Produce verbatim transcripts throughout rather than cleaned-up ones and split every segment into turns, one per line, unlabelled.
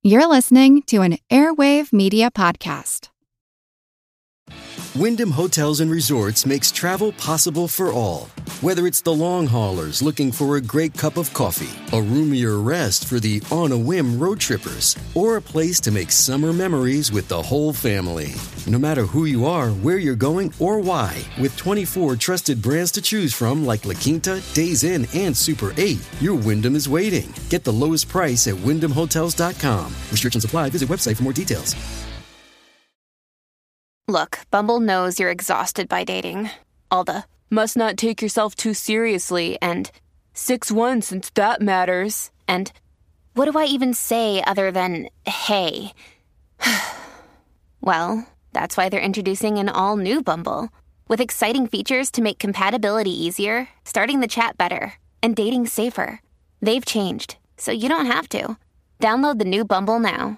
You're listening to an Airwave Media Podcast.
Wyndham Hotels and Resorts makes travel possible for all. Whether it's the long haulers looking for a great cup of coffee, a roomier rest for the on-a-whim road trippers, or a place to make summer memories with the whole family. No matter who you are, where you're going, or why, with twenty-four trusted brands to choose from like La Quinta, Days Inn, and Super eight, your Wyndham is waiting. Get the lowest price at wyndham hotels dot com. Restrictions apply. Visit website for more details.
Look, Bumble knows you're exhausted by dating. All the, must not take yourself too seriously, and six one since that matters, and what do I even say other than, hey? Well, that's why they're introducing an all-new Bumble, with exciting features to make compatibility easier, starting the chat better, and dating safer. They've changed, so you don't have to. Download the new Bumble now.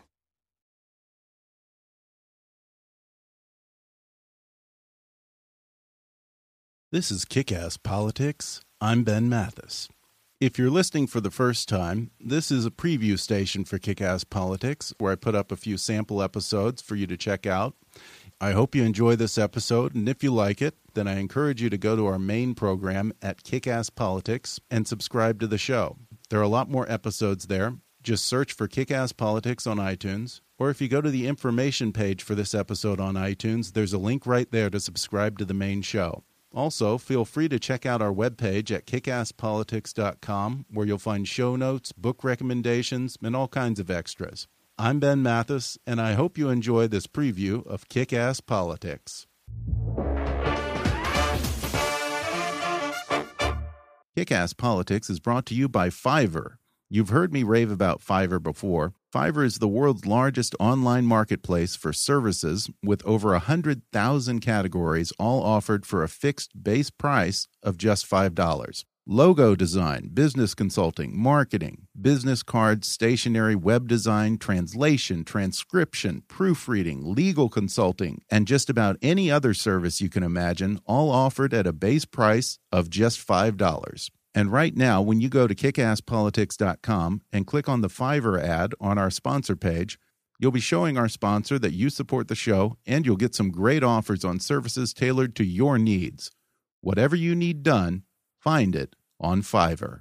This is Kick-Ass Politics. I'm Ben Mathis. If you're listening for the first time, this is a preview station for Kick-Ass Politics, where I put up a few sample episodes for you to check out. I hope you enjoy this episode, and if you like it, then I encourage you to go to our main program at Kick-Ass Politics and subscribe to the show. There are a lot more episodes there. Just search for Kick-Ass Politics on iTunes, or if you go to the information page for this episode on iTunes, there's a link right there to subscribe to the main show. Also, feel free to check out our webpage at kick ass politics dot com, where you'll find show notes, book recommendations, and all kinds of extras. I'm Ben Mathis, and I hope you enjoy this preview of Kick-Ass Politics. Kick-Ass Politics is brought to you by Fiverr. You've heard me rave about Fiverr before. Fiverr is the world's largest online marketplace for services with over one hundred thousand categories, all offered for a fixed base price of just five dollars. Logo design, business consulting, marketing, business cards, stationery, web design, translation, transcription, proofreading, legal consulting, and just about any other service you can imagine, all offered at a base price of just five dollars. And right now, when you go to kick ass politics dot com and click on the Fiverr ad on our sponsor page, you'll be showing our sponsor that you support the show, and you'll get some great offers on services tailored to your needs. Whatever you need done, find it on Fiverr.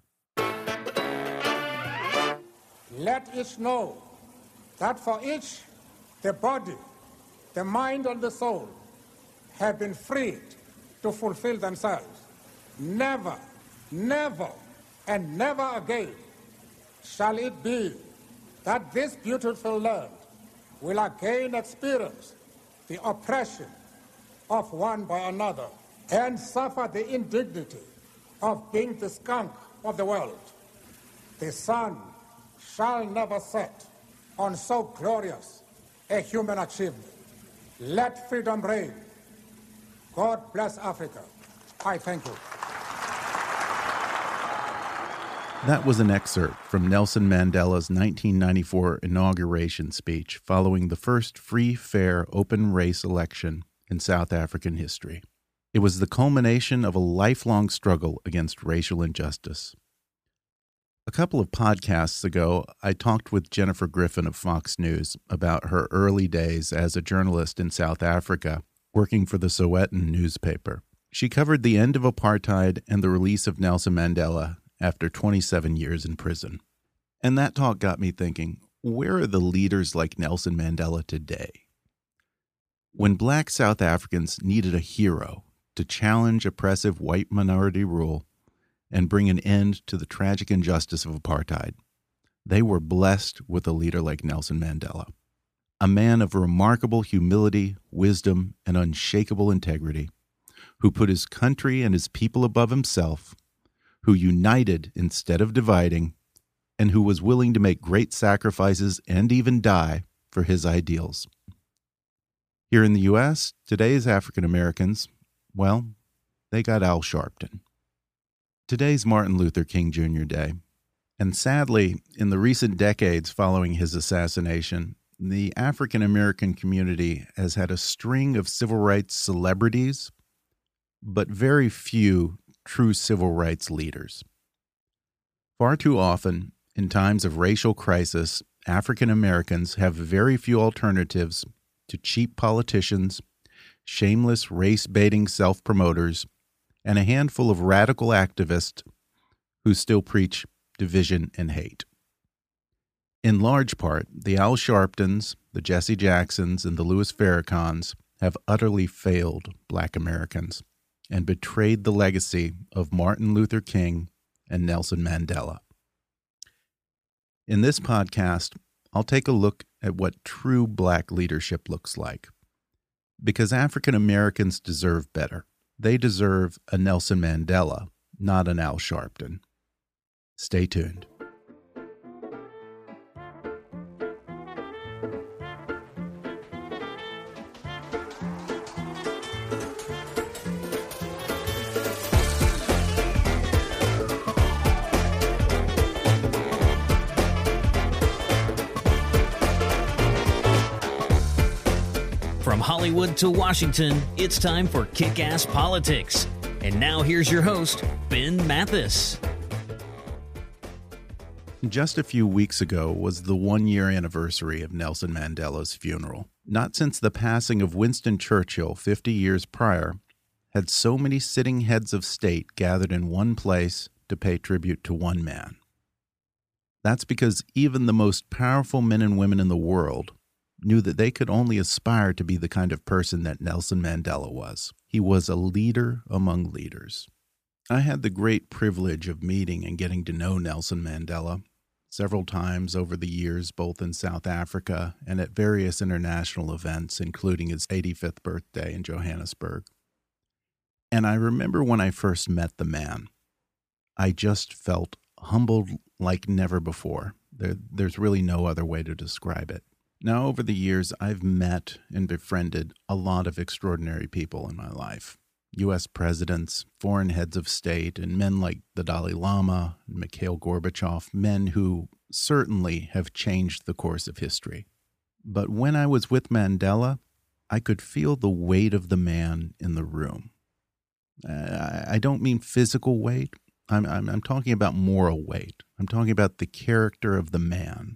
Let each know that for each, the body, the mind, and the soul have been freed to fulfill themselves. Never Never and never again shall it be that this beautiful land will again experience the oppression of one by another and suffer the indignity of being the skunk of the world. The sun shall never set on so glorious a human achievement. Let freedom reign. God bless Africa. I thank you.
That was an excerpt from Nelson Mandela's nineteen ninety-four inauguration speech following the first free, fair, open race election in South African history. It was the culmination of a lifelong struggle against racial injustice. A couple of podcasts ago, I talked with Jennifer Griffin of Fox News about her early days as a journalist in South Africa, working for the Sowetan newspaper. She covered the end of apartheid and the release of Nelson Mandela after twenty-seven years in prison. And that talk got me thinking, where are the leaders like Nelson Mandela today? When black South Africans needed a hero to challenge oppressive white minority rule and bring an end to the tragic injustice of apartheid, they were blessed with a leader like Nelson Mandela, a man of remarkable humility, wisdom, and unshakable integrity, who put his country and his people above himself, who united instead of dividing, and who was willing to make great sacrifices and even die for his ideals. Here in the U S, today's African Americans, well, they got Al Sharpton. Today's Martin Luther King Junior Day, and sadly, in the recent decades following his assassination, the African American community has had a string of civil rights celebrities, but very few true civil rights leaders. Far too often, in times of racial crisis African Americans have very few alternatives to cheap politicians, shameless race-baiting self-promoters, and a handful of radical activists who still preach division and hate. In large part, the Al Sharptons, the Jesse Jacksons, and the Louis Farrakhans have utterly failed Black Americans and betrayed the legacy of Martin Luther King and Nelson Mandela. In this podcast, I'll take a look at what true Black leadership looks like. Because African Americans deserve better. They deserve a Nelson Mandela, not an Al Sharpton. Stay tuned.
From Hollywood to Washington, it's time for Kick-Ass Politics. And now here's your host, Ben Mathis.
Just a few weeks ago was the one-year anniversary of Nelson Mandela's funeral. Not since the passing of Winston Churchill fifty years prior had so many sitting heads of state gathered in one place to pay tribute to one man. That's because even the most powerful men and women in the world knew that they could only aspire to be the kind of person that Nelson Mandela was. He was a leader among leaders. I had the great privilege of meeting and getting to know Nelson Mandela several times over the years, both in South Africa and at various international events, including his eighty-fifth birthday in Johannesburg. And I remember when I first met the man, I just felt humbled like never before. There, there's really no other way to describe it. Now, over the years, I've met and befriended a lot of extraordinary people in my life. U S presidents, foreign heads of state, and men like the Dalai Lama and Mikhail Gorbachev, men who certainly have changed the course of history. But when I was with Mandela, I could feel the weight of the man in the room. I don't mean physical weight. I'm, I'm, I'm talking about moral weight. I'm talking about the character of the man.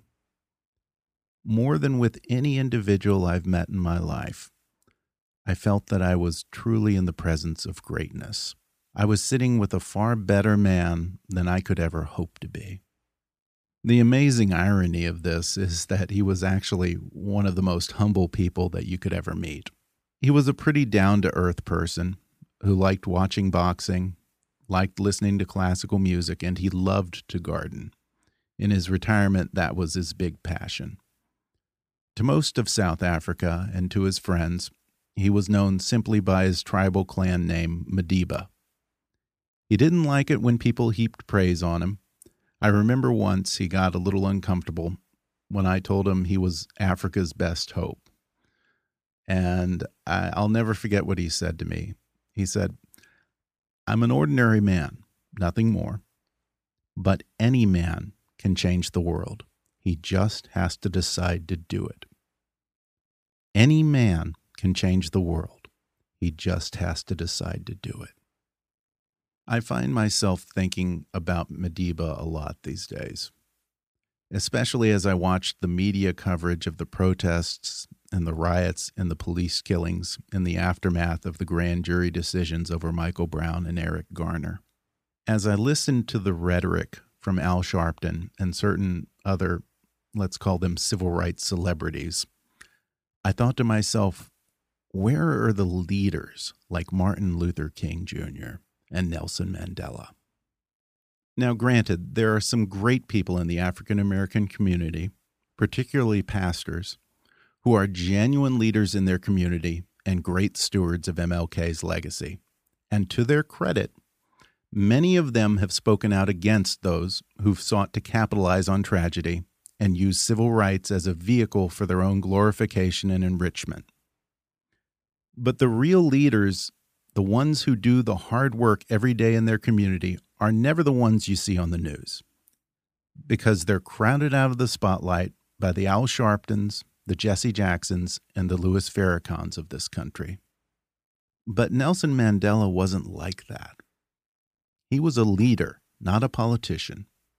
More than with any individual I've met in my life, I felt that I was truly in the presence of greatness. I was sitting with a far better man than I could ever hope to be. The amazing irony of this is that he was actually one of the most humble people that you could ever meet. He was a pretty down-to-earth person who liked watching boxing, liked listening to classical music, and he loved to garden. In his retirement, that was his big passion. To most of South Africa and to his friends, he was known simply by his tribal clan name, Madiba. He didn't like it when people heaped praise on him. I remember once he got a little uncomfortable when I told him he was Africa's best hope. And I, I'll never forget what he said to me. He said, "I'm an ordinary man, nothing more. But any man can change the world. He just has to decide to do it." Any man can change the world. He just has to decide to do it. I find myself thinking about Madiba a lot these days, especially as I watch the media coverage of the protests and the riots and the police killings in the aftermath of the grand jury decisions over Michael Brown and Eric Garner. As I listened to the rhetoric from Al Sharpton and certain other, let's call them civil rights celebrities, I thought to myself, where are the leaders like Martin Luther King Junior and Nelson Mandela? Now, granted, there are some great people in the African American community, particularly pastors, who are genuine leaders in their community and great stewards of M L K's legacy. And to their credit, many of them have spoken out against those who've sought to capitalize on tragedy and use civil rights as a vehicle for their own glorification and enrichment. But the real leaders, the ones who do the hard work every day in their community, are never the ones you see on the news, because they're crowded out of the spotlight by the Al Sharptons, the Jesse Jacksons, and the Louis Farrakhans of this country. But Nelson Mandela wasn't like that. He was a leader, not a politician.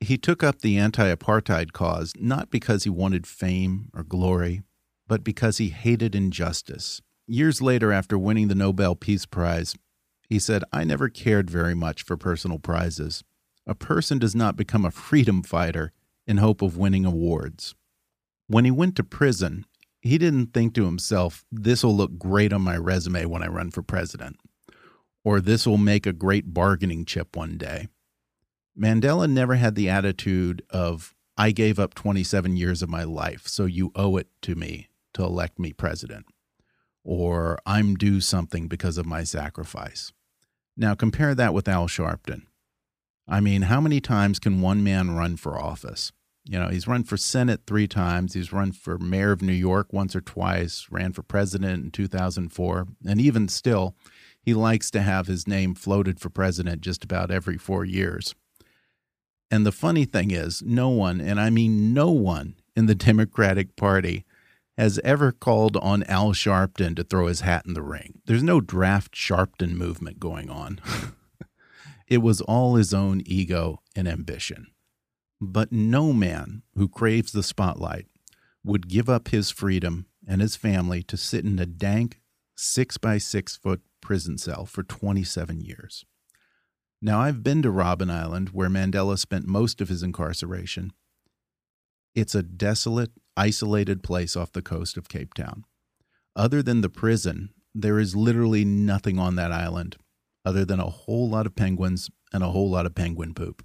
He took up the anti-apartheid cause not because he wanted fame or glory, but because he hated injustice. Years later, after winning the Nobel Peace Prize, he said, "I never cared very much for personal prizes. A person does not become a freedom fighter in hope of winning awards." When he went to prison, he didn't think to himself, "This will look great on my resume when I run for president," or "this will make a great bargaining chip one day." Mandela never had the attitude of, "I gave up twenty-seven years of my life, so you owe it to me to elect me president," or "I'm due something because of my sacrifice." Now compare that with Al Sharpton. I mean, how many times can one man run for office? You know, he's run for Senate three times. He's run for mayor of New York once or twice, ran for president in two thousand four. And even still, he likes to have his name floated for president just about every four years. And the funny thing is, no one, and I mean no one in the Democratic Party has ever called on Al Sharpton to throw his hat in the ring. There's no draft Sharpton movement going on. It was all his own ego and ambition. But no man who craves the spotlight would give up his freedom and his family to sit in a dank six by six foot prison cell for twenty-seven years. Now, I've been to Robben Island, where Mandela spent most of his incarceration. It's a desolate, isolated place off the coast of Cape Town. Other than the prison, there is literally nothing on that island other than a whole lot of penguins and a whole lot of penguin poop.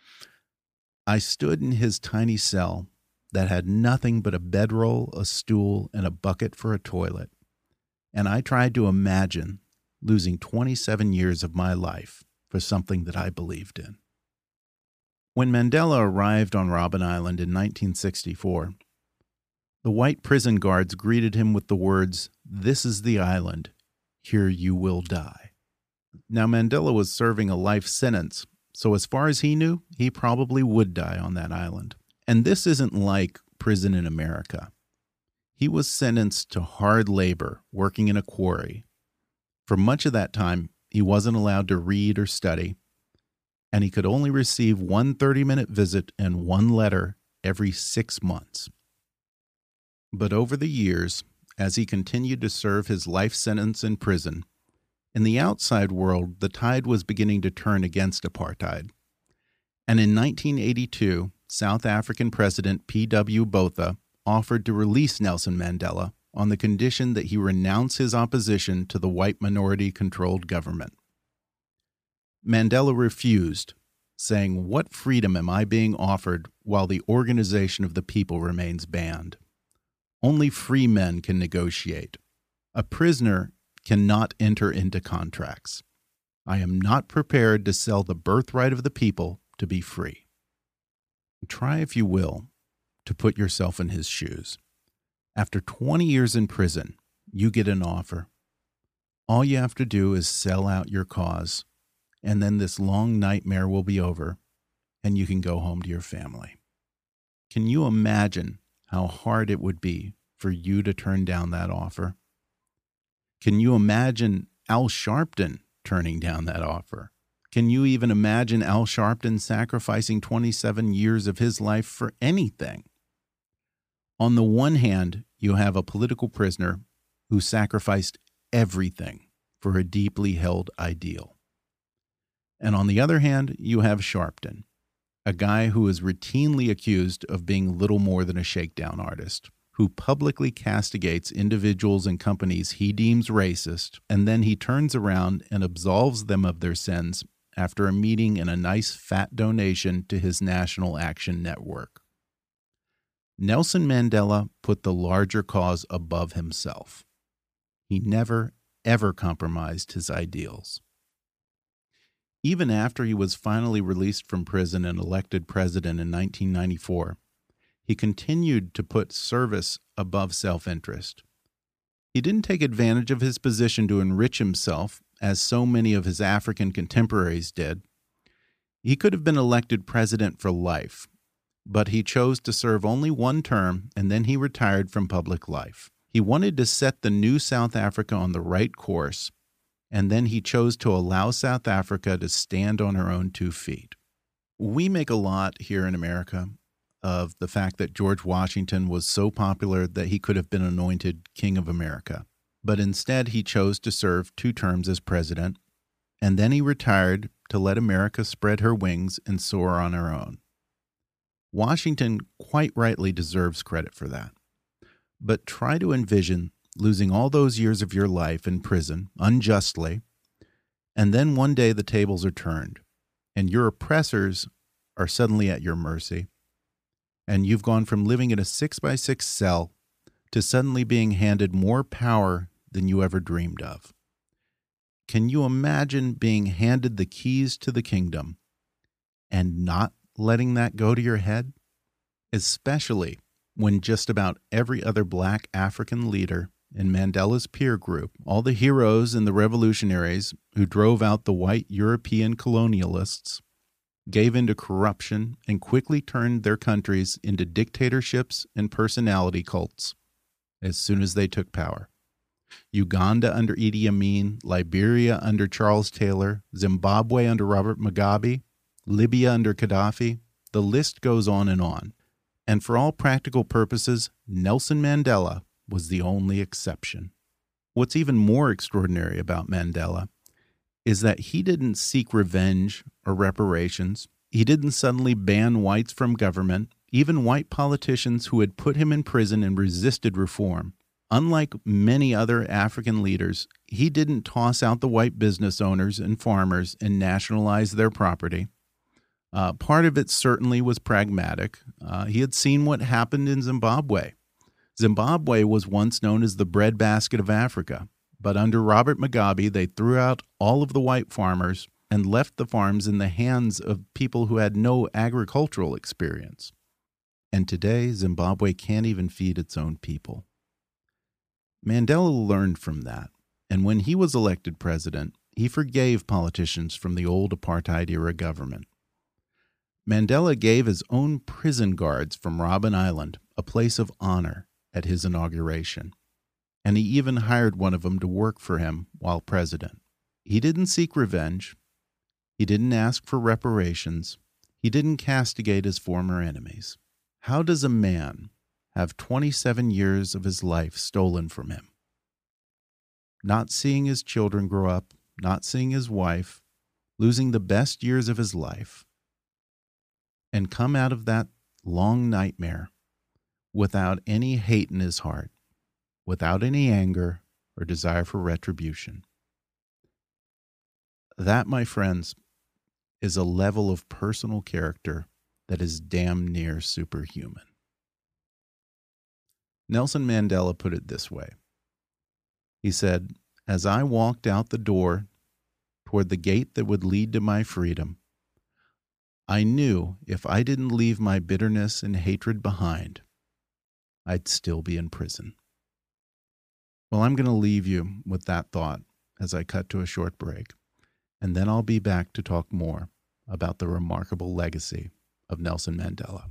I stood in his tiny cell that had nothing but a bedroll, a stool, and a bucket for a toilet, and I tried to imagine losing twenty-seven years of my life for something that I believed in. When Mandela arrived on Robben Island in nineteen sixty-four, the white prison guards greeted him with the words, "This is the island. Here you will die." Now, Mandela was serving a life sentence, so as far as he knew, he probably would die on that island. And this isn't like prison in America. He was sentenced to hard labor, working in a quarry. For much of that time, he wasn't allowed to read or study, and he could only receive one thirty-minute visit and one letter every six months. But over the years, as he continued to serve his life sentence in prison, in the outside world, the tide was beginning to turn against apartheid. And in nineteen eighty-two, South African President P W Botha offered to release Nelson Mandela on the condition that he renounce his opposition to the white minority-controlled government. Mandela refused, saying, "What freedom am I being offered while the organization of the people remains banned? Only free men can negotiate. A prisoner cannot enter into contracts. I am not prepared to sell the birthright of the people to be free." Try, if you will, to put yourself in his shoes. After twenty years in prison, you get an offer. All you have to do is sell out your cause, and then this long nightmare will be over, and you can go home to your family. Can you imagine how hard it would be for you to turn down that offer? Can you imagine Al Sharpton turning down that offer? Can you even imagine Al Sharpton sacrificing twenty-seven years of his life for anything? On the one hand, you have a political prisoner who sacrificed everything for a deeply held ideal. And on the other hand, you have Sharpton, a guy who is routinely accused of being little more than a shakedown artist, who publicly castigates individuals and companies he deems racist, and then he turns around and absolves them of their sins after a meeting and a nice fat donation to his National Action Network. Nelson Mandela put the larger cause above himself. He never, ever compromised his ideals. Even after he was finally released from prison and elected president in nineteen ninety-four, he continued to put service above self-interest. He didn't take advantage of his position to enrich himself, as so many of his African contemporaries did. He could have been elected president for life, but he chose to serve only one term, and then he retired from public life. He wanted to set the new South Africa on the right course, and then he chose to allow South Africa to stand on her own two feet. We make a lot here in America of the fact that George Washington was so popular that he could have been anointed King of America. But instead, he chose to serve two terms as president, and then he retired to let America spread her wings and soar on her own. Washington quite rightly deserves credit for that. But try to envision losing all those years of your life in prison unjustly, and then one day the tables are turned, and your oppressors are suddenly at your mercy, and you've gone from living in a six by six cell to suddenly being handed more power than you ever dreamed of. Can you imagine being handed the keys to the kingdom and not letting that go to your head? Especially when just about every other black African leader in Mandela's peer group, all the heroes and the revolutionaries who drove out the white European colonialists, gave into corruption and quickly turned their countries into dictatorships and personality cults as soon as they took power. Uganda under Idi Amin, Liberia under Charles Taylor, Zimbabwe under Robert Mugabe, Libya under Gaddafi, the list goes on and on. And for all practical purposes, Nelson Mandela was the only exception. What's even more extraordinary about Mandela is that he didn't seek revenge or reparations. He didn't suddenly ban whites from government, even white politicians who had put him in prison and resisted reform. Unlike many other African leaders, he didn't toss out the white business owners and farmers and nationalize their property. Uh, part of it certainly was pragmatic. Uh, he had seen what happened in Zimbabwe. Zimbabwe was once known as the breadbasket of Africa, but under Robert Mugabe, they threw out all of the white farmers and left the farms in the hands of people who had no agricultural experience. And today, Zimbabwe can't even feed its own people. Mandela learned from that, and when he was elected president, he forgave politicians from the old apartheid-era government. Mandela gave his own prison guards from Robben Island a place of honor at his inauguration, and he even hired one of them to work for him while president. He didn't seek revenge. He didn't ask for reparations. He didn't castigate his former enemies. How does a man have twenty-seven years of his life stolen from him? Not seeing his children grow up, not seeing his wife, losing the best years of his life, and come out of that long nightmare without any hate in his heart, without any anger or desire for retribution. That, my friends, is a level of personal character that is damn near superhuman. Nelson Mandela put it this way. He said, "As I walked out the door toward the gate that would lead to my freedom, I knew if I didn't leave my bitterness and hatred behind, I'd still be in prison." Well, I'm going to leave you with that thought as I cut to a short break, and then I'll be back to talk more about the remarkable legacy of Nelson Mandela.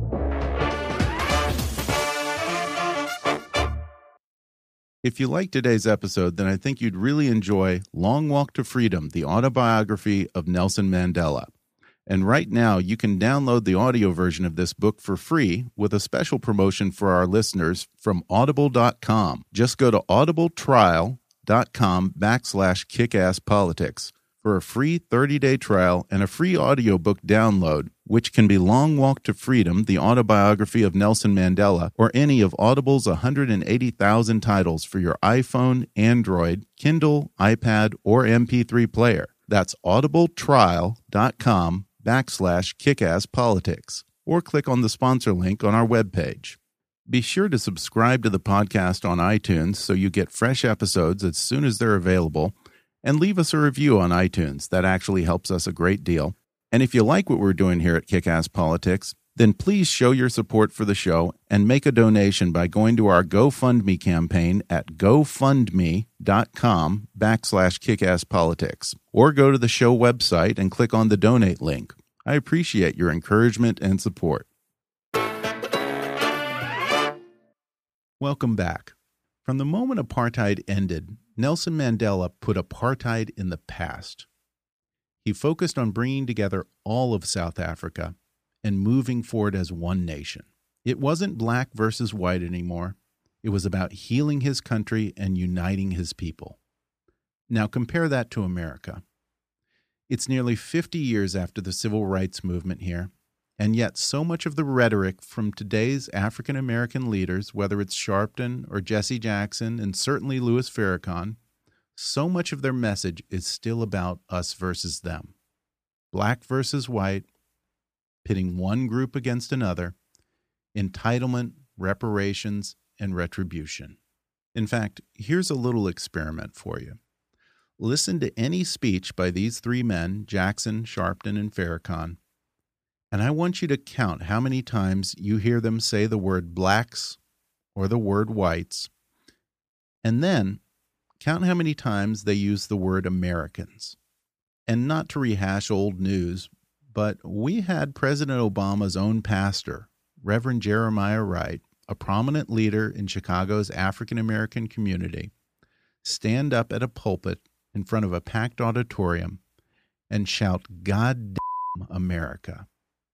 If you liked today's episode, then I think you'd really enjoy Long Walk to Freedom, the autobiography of Nelson Mandela. And right now, you can download the audio version of this book for free with a special promotion for our listeners from audible dot com. Just go to audibletrial dot com backslash kickasspolitics for a free thirty-day trial and a free audiobook download, which can be Long Walk to Freedom, the autobiography of Nelson Mandela, or any of Audible's one hundred eighty thousand titles for your iPhone, Android, Kindle, iPad, or M P three player. That's audibletrial dot com backslash kickasspolitics, or click on the sponsor link on our webpage. Be sure to subscribe to the podcast on iTunes so you get fresh episodes as soon as they're available, and leave us a review on iTunes. That actually helps us a great deal. And if you like what we're doing here at Kick-Ass Politics, then please show your support for the show and make a donation by going to our GoFundMe campaign at gofundme dot com backslash kickasspolitics, or go to the show website and click on the donate link. I appreciate your encouragement and support. Welcome back. From the moment apartheid ended, Nelson Mandela put apartheid in the past. He focused on bringing together all of South Africa and moving forward as one nation. It wasn't black versus white anymore. It was about healing his country and uniting his people. Now compare that to America. It's nearly fifty years after the civil rights movement here, and yet so much of the rhetoric from today's African American leaders, whether it's Sharpton or Jesse Jackson and certainly Louis Farrakhan, so much of their message is still about us versus them. Black versus white, pitting one group against another, entitlement, reparations, and retribution. In fact, here's a little experiment for you. Listen to any speech by these three men, Jackson, Sharpton, and Farrakhan, and I want you to count how many times you hear them say the word blacks or the word whites, and then count how many times they use the word Americans. And not to rehash old news, but we had President Obama's own pastor, Reverend Jeremiah Wright, a prominent leader in Chicago's African American community, stand up at a pulpit in front of a packed auditorium and shout, "God damn America."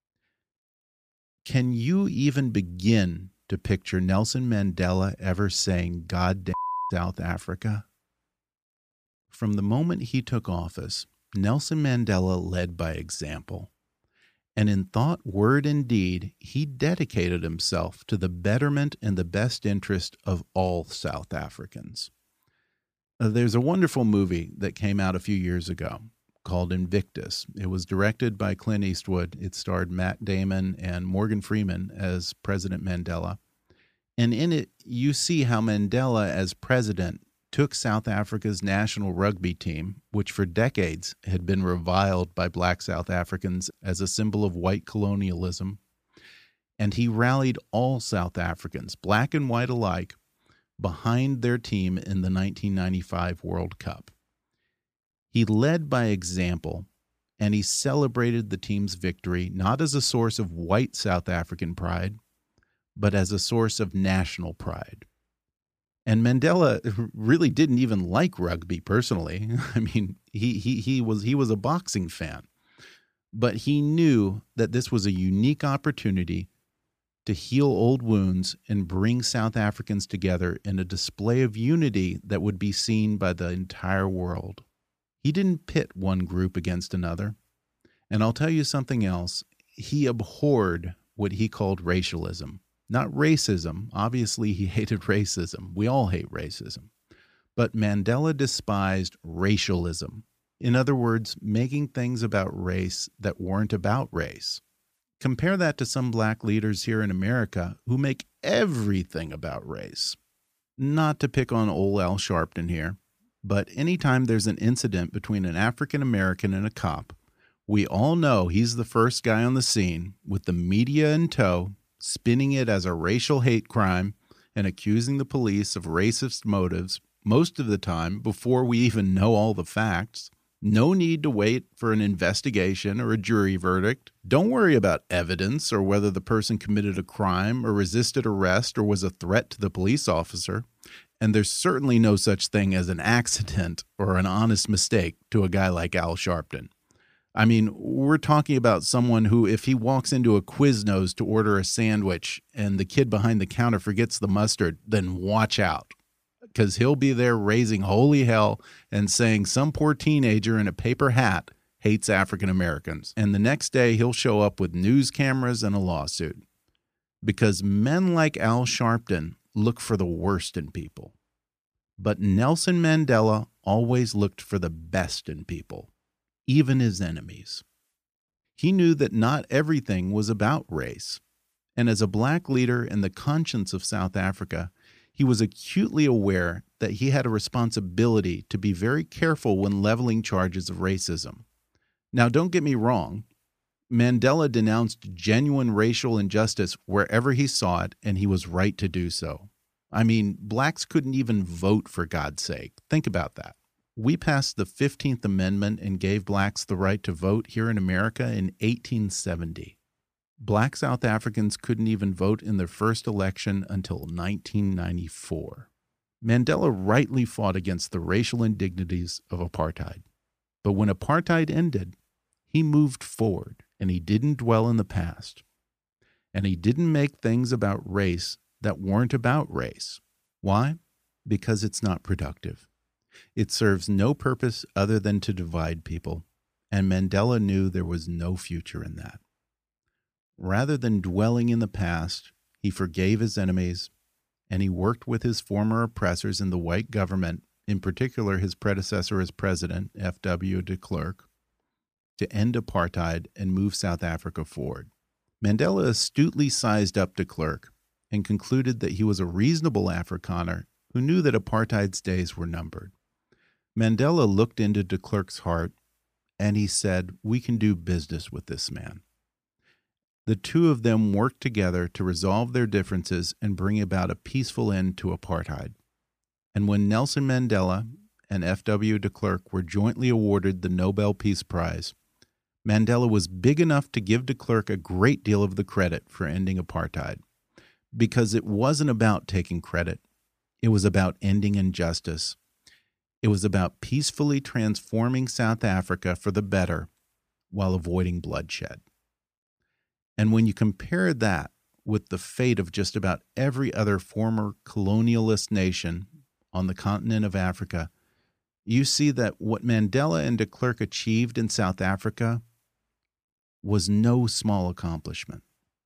Can you even begin to picture Nelson Mandela ever saying, "God damn South Africa"? From the moment he took office, Nelson Mandela led by example. And in thought, word, and deed, he dedicated himself to the betterment and the best interest of all South Africans. Uh, there's a wonderful movie that came out a few years ago called Invictus. It was directed by Clint Eastwood. It starred Matt Damon and Morgan Freeman as President Mandela. And in it, you see how Mandela, as president, took South Africa's national rugby team, which for decades had been reviled by black South Africans as a symbol of white colonialism, and he rallied all South Africans, black and white alike, behind their team in the nineteen ninety-five World Cup. He led by example, and he celebrated the team's victory not as a source of white South African pride, but as a source of national pride. And Mandela really didn't even like rugby personally. I mean, he he he was he was a boxing fan, but he knew that this was a unique opportunity to heal old wounds and bring South Africans together in a display of unity that would be seen by the entire world. He didn't pit one group against another. And I'll tell you something else. He abhorred what he called racialism. Not racism. Obviously, he hated racism. We all hate racism. But Mandela despised racialism. In other words, making things about race that weren't about race. Compare that to some black leaders here in America who make everything about race. Not to pick on old Al Sharpton here, but anytime there's an incident between an African American and a cop, we all know he's the first guy on the scene with the media in tow, spinning it as a racial hate crime and accusing the police of racist motives most of the time before we even know all the facts. No need to wait for an investigation or a jury verdict. Don't worry about evidence or whether the person committed a crime or resisted arrest or was a threat to the police officer. And there's certainly no such thing as an accident or an honest mistake to a guy like Al Sharpton. I mean, we're talking about someone who, if he walks into a Quiznos to order a sandwich and the kid behind the counter forgets the mustard, then watch out. Because he'll be there raising holy hell and saying some poor teenager in a paper hat hates African Americans. And the next day he'll show up with news cameras and a lawsuit. Because men like Al Sharpton look for the worst in people. But Nelson Mandela always looked for the best in people, even his enemies. He knew that not everything was about race. And as a black leader in the conscience of South Africa, he was acutely aware that he had a responsibility to be very careful when leveling charges of racism. Now, don't get me wrong. Mandela denounced genuine racial injustice wherever he saw it, and he was right to do so. I mean, blacks couldn't even vote, for God's sake. Think about that. We passed the fifteenth Amendment and gave blacks the right to vote here in America in eighteen seventy. Black South Africans couldn't even vote in their first election until nineteen ninety-four. Mandela rightly fought against the racial indignities of apartheid. But when apartheid ended, He moved forward, and he didn't dwell in the past. And he didn't make things about race that weren't about race. Why? Because it's not productive. It serves no purpose other than to divide people, and Mandela knew there was no future in that. Rather than dwelling in the past, he forgave his enemies, and he worked with his former oppressors in the white government, in particular his predecessor as president, F W de Klerk, to end apartheid and move South Africa forward. Mandela astutely sized up de Klerk and concluded that he was a reasonable Afrikaner who knew that apartheid's days were numbered. Mandela looked into de Klerk's heart, and he said, "We can do business with this man." The two of them worked together to resolve their differences and bring about a peaceful end to apartheid. And when Nelson Mandela and F W de Klerk were jointly awarded the Nobel Peace Prize, Mandela was big enough to give de Klerk a great deal of the credit for ending apartheid, because it wasn't about taking credit. It was about ending injustice. It was about peacefully transforming South Africa for the better while avoiding bloodshed. And when you compare that with the fate of just about every other former colonialist nation on the continent of Africa, you see that what Mandela and de Klerk achieved in South Africa was no small accomplishment.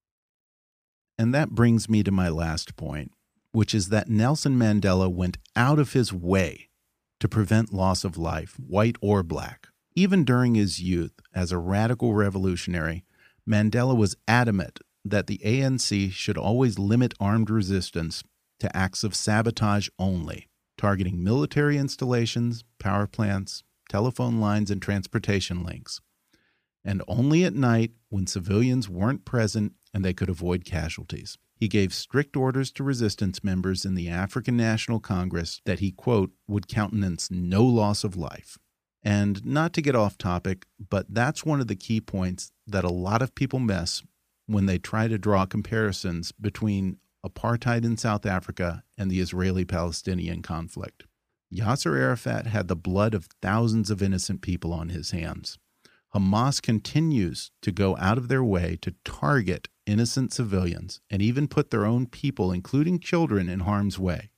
And that brings me to my last point, which is that Nelson Mandela went out of his way to prevent loss of life, white or black. Even during his youth as a radical revolutionary, Mandela was adamant that the A N C should always limit armed resistance to acts of sabotage only, targeting military installations, power plants, telephone lines, and transportation links, and only at night when civilians weren't present and they could avoid casualties. He gave strict orders to resistance members in the African National Congress that he, quote, would countenance no loss of life. And not to get off topic, but that's one of the key points that a lot of people miss when they try to draw comparisons between apartheid in South Africa and the Israeli-Palestinian conflict. Yasser Arafat had the blood of thousands of innocent people on his hands. Hamas continues to go out of their way to target innocent civilians and even put their own people, including children, in harm's way.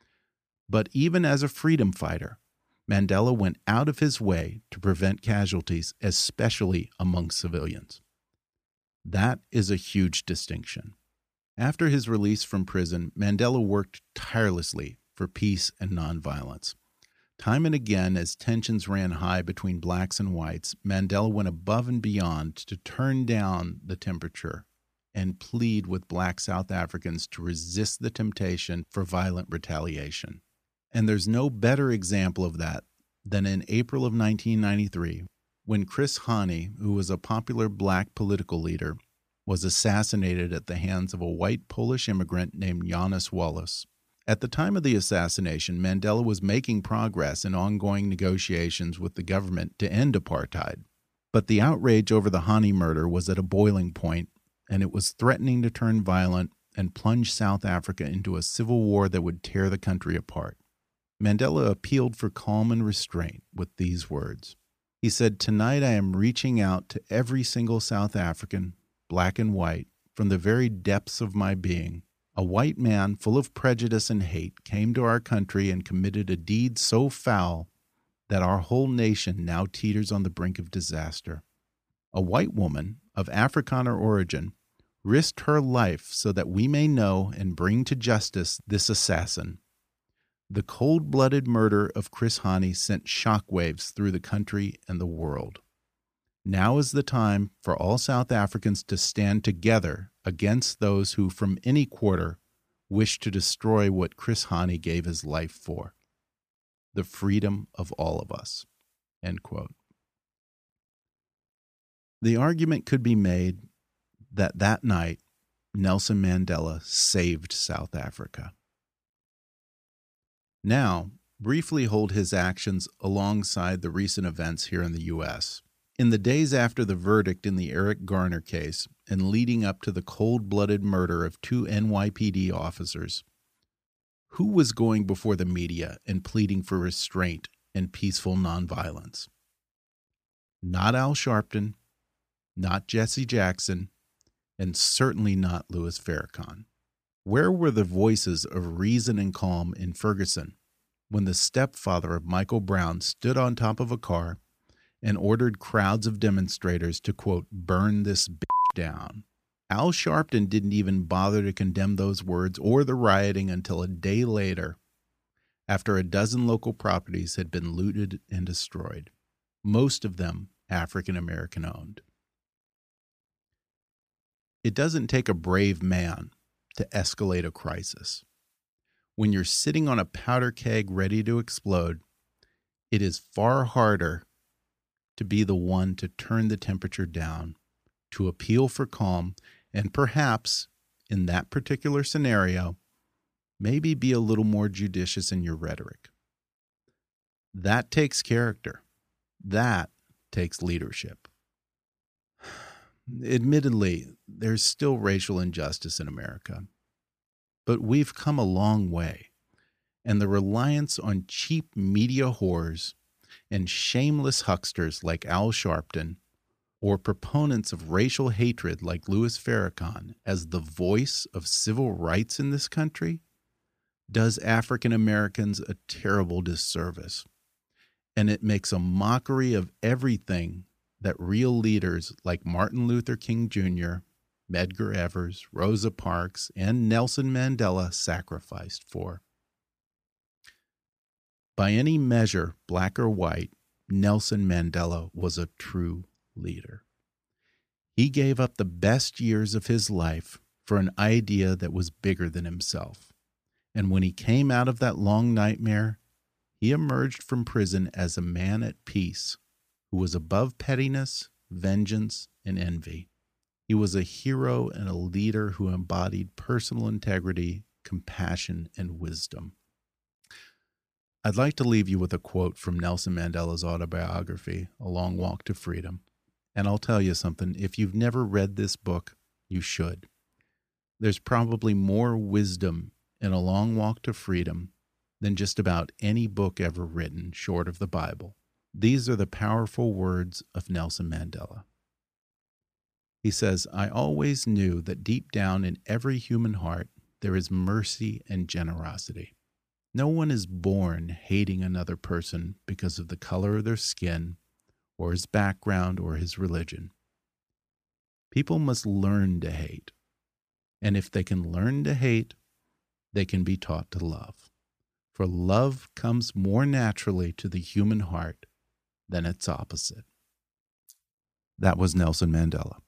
But even as a freedom fighter, Mandela went out of his way to prevent casualties, especially among civilians. That is a huge distinction. After his release from prison, Mandela worked tirelessly for peace and nonviolence. Time and again, as tensions ran high between blacks and whites, Mandela went above and beyond to turn down the temperature and plead with black South Africans to resist the temptation for violent retaliation. And there's no better example of that than in April of nineteen ninety-three, when Chris Hani, who was a popular black political leader, was assassinated at the hands of a white Polish immigrant named Janusz Wallace. At the time of the assassination, Mandela was making progress in ongoing negotiations with the government to end apartheid. But the outrage over the Hani murder was at a boiling point, and it was threatening to turn violent and plunge South Africa into a civil war that would tear the country apart. Mandela appealed for calm and restraint with these words. He said, "Tonight I am reaching out to every single South African, black and white, from the very depths of my being. A white man full of prejudice and hate came to our country and committed a deed so foul that our whole nation now teeters on the brink of disaster. A white woman of Afrikaner origin risked her life so that we may know and bring to justice this assassin. The cold-blooded murder of Chris Hani sent shockwaves through the country and the world. Now is the time for all South Africans to stand together against those who from any quarter wish to destroy what Chris Hani gave his life for. The freedom of all of us." End quote. The argument could be made that that night Nelson Mandela saved South Africa. Now, briefly hold his actions alongside the recent events here in the U S In the days after the verdict in the Eric Garner case and leading up to the cold-blooded murder of two N Y P D officers, who was going before the media and pleading for restraint and peaceful nonviolence? Not Al Sharpton, not Jesse Jackson, and certainly not Louis Farrakhan. Where were the voices of reason and calm in Ferguson when the stepfather of Michael Brown stood on top of a car and ordered crowds of demonstrators to, quote, burn this bitch down? Al Sharpton didn't even bother to condemn those words or the rioting until a day later, after a dozen local properties had been looted and destroyed, most of them African-American owned. It doesn't take a brave man to escalate a crisis. When you're sitting on a powder keg ready to explode, it is far harder to be the one to turn the temperature down, to appeal for calm, and perhaps, in that particular scenario, maybe be a little more judicious in your rhetoric. That takes character. That takes leadership. Admittedly, there's still racial injustice in America, but we've come a long way, and the reliance on cheap media whores and shameless hucksters like Al Sharpton, or proponents of racial hatred like Louis Farrakhan as the voice of civil rights in this country, does African Americans a terrible disservice. And it makes a mockery of everything that real leaders like Martin Luther King Junior, Medgar Evers, Rosa Parks, and Nelson Mandela sacrificed for. By any measure, black or white, Nelson Mandela was a true leader. He gave up the best years of his life for an idea that was bigger than himself. And when he came out of that long nightmare, he emerged from prison as a man at peace who was above pettiness, vengeance, and envy. He was a hero and a leader who embodied personal integrity, compassion, and wisdom. I'd like to leave you with a quote from Nelson Mandela's autobiography, A Long Walk to Freedom. And I'll tell you something, if you've never read this book, you should. There's probably more wisdom in A Long Walk to Freedom than just about any book ever written, short of the Bible. These are the powerful words of Nelson Mandela. He says, "I always knew that deep down in every human heart there is mercy and generosity. No one is born hating another person because of the color of their skin, or his background, or his religion. People must learn to hate. And if they can learn to hate, they can be taught to love. For love comes more naturally to the human heart than its opposite." That was Nelson Mandela.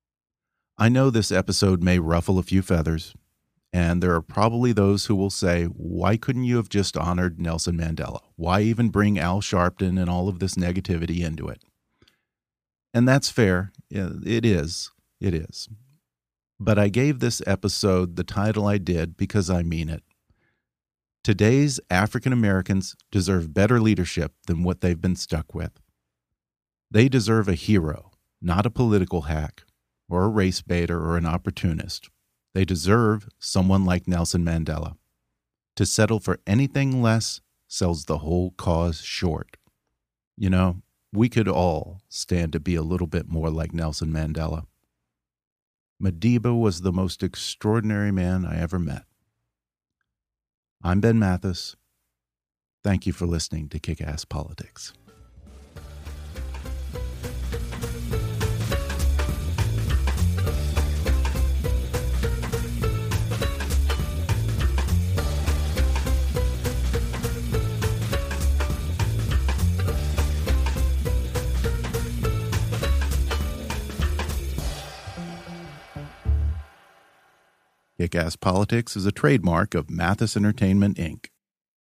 I know this episode may ruffle a few feathers, and there are probably those who will say, why couldn't you have just honored Nelson Mandela? Why even bring Al Sharpton and all of this negativity into it? And that's fair. It is. It is. But I gave this episode the title I did because I mean it. Today's African Americans deserve better leadership than what they've been stuck with. They deserve a hero, not a political hack, or a race baiter, or an opportunist. They deserve someone like Nelson Mandela. To settle for anything less sells the whole cause short. You know, we could all stand to be a little bit more like Nelson Mandela. Madiba was the most extraordinary man I ever met. I'm Ben Mathis. Thank you for listening to Kick-Ass Politics. Kick-Ass Politics is a trademark of Mathis Entertainment, Incorporated.